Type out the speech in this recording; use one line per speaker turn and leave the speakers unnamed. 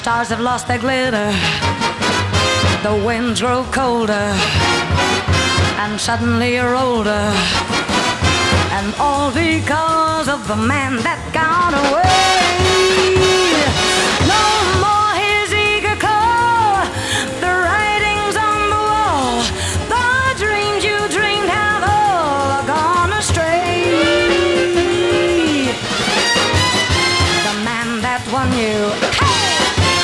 Stars have lost their glitter. The winds grow colder, and suddenly you're older. And all because of the man that gone away.